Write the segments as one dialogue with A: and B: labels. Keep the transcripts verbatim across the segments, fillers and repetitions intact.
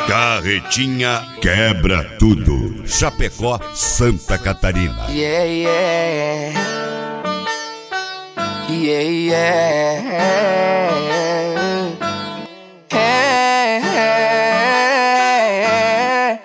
A: Carretinha quebra tudo. Chapecó, Santa Catarina.
B: Yeah, yeah. Yeah, yeah. Yeah, yeah.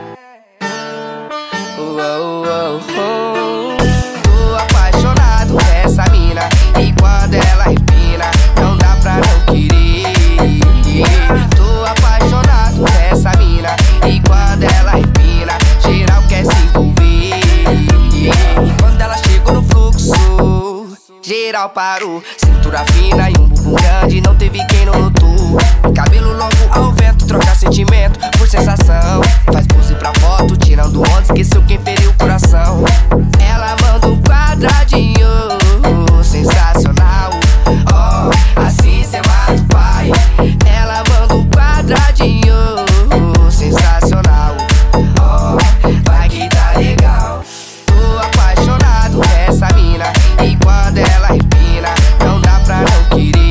B: Uou, uou, uou. Tô apaixonado dessa mina, e quando ela empina, não dá pra não querer. Tô apaixonado dessa mina, e quando ela empina, geral quer se envolver. E quando ela chegou no fluxo, geral parou. Cintura fina e um bumbum grande, não teve quem não notou. Cabelo longo ao vento, troca sentimento por sensação. Faz pose pra foto, tirando onda, esqueceu quem feriu o coração. Ela manda um quadradinho, sensacional. Oh, assim cê mata o pai. Ela manda um quadradinho, sensacional. Oh, vai que tá legal. Tô apaixonado dessa mina, e quando ela empina, não dá pra não querer.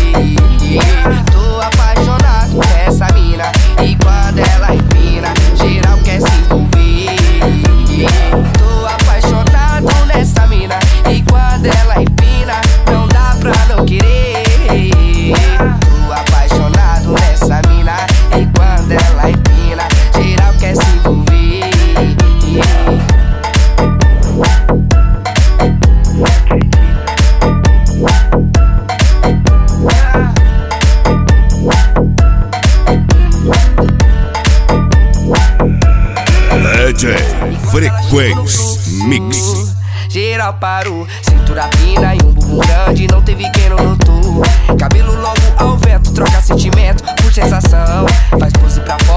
B: Tô apaixonado dessa mina, e quando ela empina, geral quer se envolver. Tô apaixonado nessa mina, e quando ela empina, não dá pra não querer. Tô apaixonado nessa mina, e quando ela empina, geral quer se envolver.
A: D J Frequência Mix.
B: Geral parou, cintura fina e um bumbum grande, não teve quem não notou. Cabelo longo ao vento, troca sentimento por sensação. Faz pose pra fora.